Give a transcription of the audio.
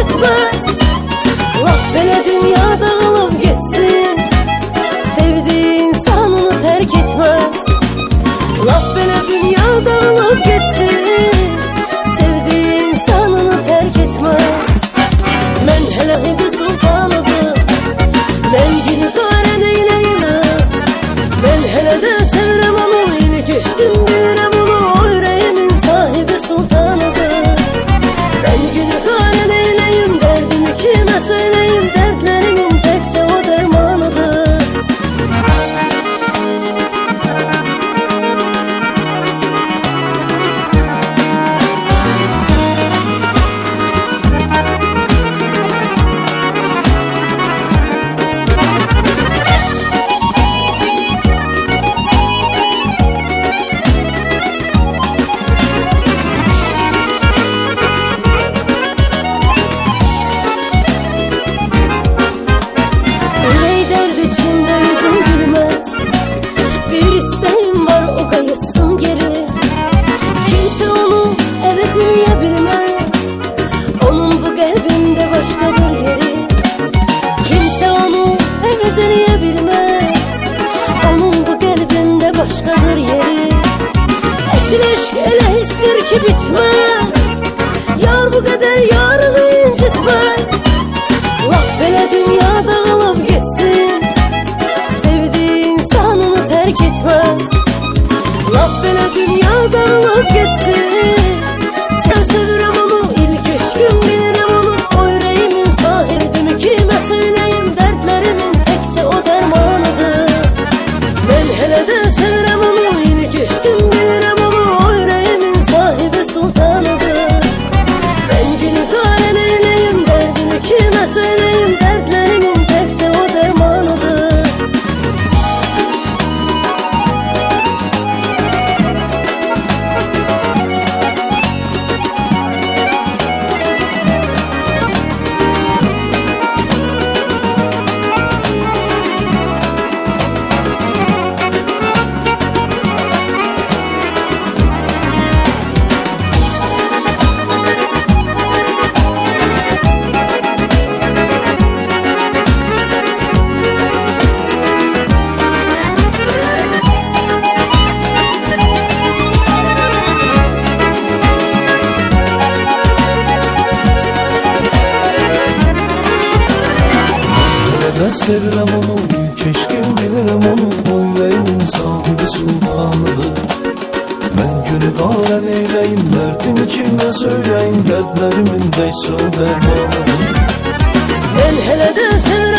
incitmez. Laf belə dünya dağılıb getsin, sevdiği insanını terk etmez. Laf belə dünya dağılıb getsin, sevdiği insanını terk etmez. Mən hələ bir sultanıdır, rəngini qara neyləyim. Mən hələ də sevirəm onu, ilk eşqim bilirəm onu. O ürəyimin sahibi sultanıdır. Rəngini qara neyləyim, dərdimi kimə söyləyim. Dərdlərimin təkcə o dərmanıdır. Başkadır yeri. Esil eşk elə histir ki bitmez. Yar bu kadar yarını incitmez. Laf belə dünya dağılıb getsin, sevdiği insanını terk etmez. Laf belə dünya dağılıb getsin, sen sevirəm onu, ilk eşqim bilirəm onu. O ürəyimin sahibimi kimə söyləyim. Dərdlərimin təkcə o dərmanıdır. Mən hələ də sevirəm onu, ilk eşqim bilirəm onu. O ürəyimin sahibi sultanıdır. Rəngini qara neyləyim, dərdimi kimə söyləyim. Dərdlərimin təkcə o dərmanıdır. Ben sevirəm onu, keşkim bilirəm onu. O ürəyimin sahibi sultanıdır. Mən günü qara neyləyim, dərdimi kimə söyləyim. Dərdlərimin təkcə o dərmanıdır. Mən hələ də sevirəm